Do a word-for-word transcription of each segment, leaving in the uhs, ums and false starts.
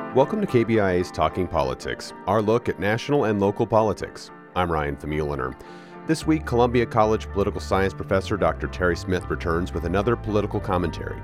Welcome to K B I A's Talking Politics, our look at national and local politics. I'm Ryan Famuliner. This week, Columbia College political science professor Doctor Terry Smith returns with another political commentary.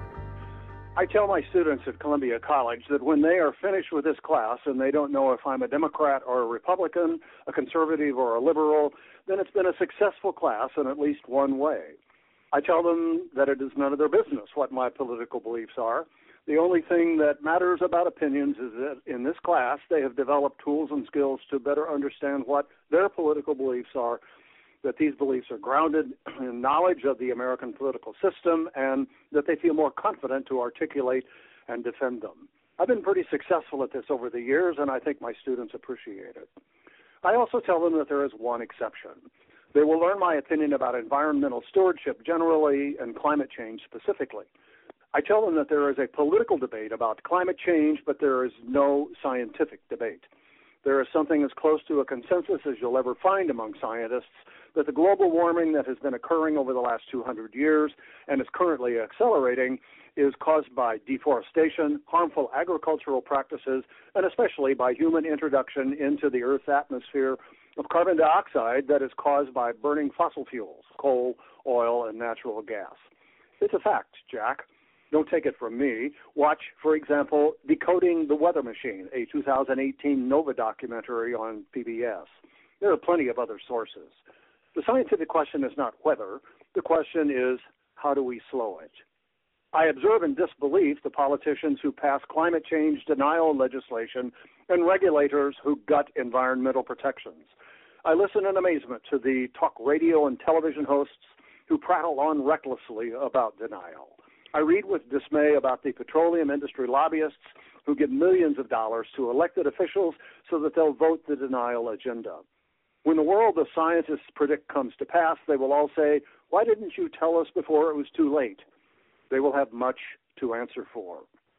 I tell my students at Columbia College that when they are finished with this class and they don't know if I'm a Democrat or a Republican, a conservative or a liberal, then it's been a successful class in at least one way. I tell them that it is none of their business what my political beliefs are. The only thing that matters about opinions is that in this class they have developed tools and skills to better understand what their political beliefs are, that these beliefs are grounded in knowledge of the American political system, and that they feel more confident to articulate and defend them. I've been pretty successful at this over the years, and I think my students appreciate it. I also tell them that there is one exception. They will learn my opinion about environmental stewardship generally and climate change specifically. I tell them that there is a political debate about climate change, but there is no scientific debate. There is something as close to a consensus as you'll ever find among scientists that the global warming that has been occurring over the last two hundred years and is currently accelerating is caused by deforestation, harmful agricultural practices, and especially by human introduction into the Earth's atmosphere of carbon dioxide that is caused by burning fossil fuels, coal, oil, and natural gas. It's a fact, Jack. Don't take it from me. Watch, for example, Decoding the Weather Machine, a two thousand eighteen NOVA documentary on P B S. There are plenty of other sources. The scientific question is not whether. The question is, how do we slow it? I observe in disbelief the politicians who pass climate change denial legislation and regulators who gut environmental protections. I listen in amazement to the talk radio and television hosts who prattle on recklessly about denial. I read with dismay about the petroleum industry lobbyists who give millions of dollars to elected officials so that they'll vote the denial agenda. When the world of scientists predict comes to pass, they will all say, "Why didn't you tell us before it was too late?" They will have much to answer for.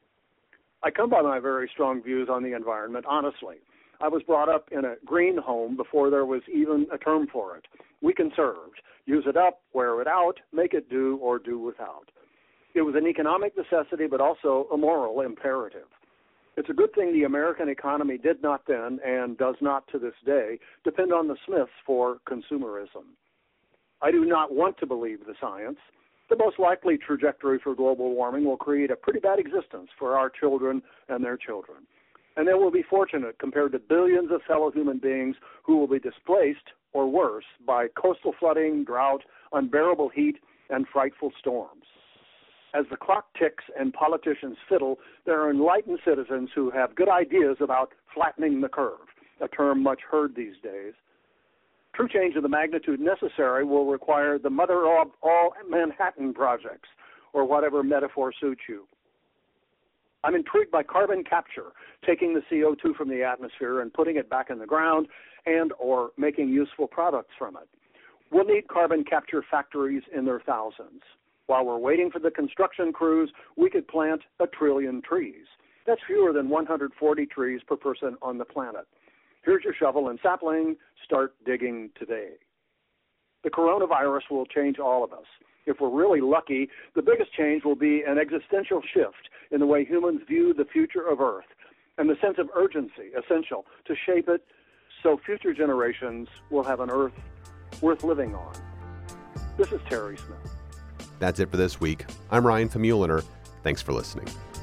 I come by my very strong views on the environment honestly. I was brought up in a green home before there was even a term for it. We conserved. Use it up, wear it out, make it do or do without. It was an economic necessity, but also a moral imperative. It's a good thing the American economy did not then, and does not to this day, depend on the Smiths for consumerism. I do not want to believe the science. The most likely trajectory for global warming will create a pretty bad existence for our children and their children. And they will be fortunate compared to billions of fellow human beings who will be displaced, or worse, by coastal flooding, drought, unbearable heat, and frightful storms. As the clock ticks and politicians fiddle, there are enlightened citizens who have good ideas about flattening the curve, a term much heard these days. True change of the magnitude necessary will require the mother of all Manhattan projects, or whatever metaphor suits you. I'm intrigued by carbon capture, taking the C O two from the atmosphere and putting it back in the ground and or making useful products from it. We'll need carbon capture factories in their thousands. While we're waiting for the construction crews, we could plant a trillion trees. That's fewer than one hundred forty trees per person on the planet. Here's your shovel and sapling. Start digging today. The coronavirus will change all of us. If we're really lucky, the biggest change will be an existential shift in the way humans view the future of Earth and the sense of urgency essential to shape it so future generations will have an Earth worth living on. This is Terry Smith. That's it for this week. I'm Ryan Famuliner. Thanks for listening.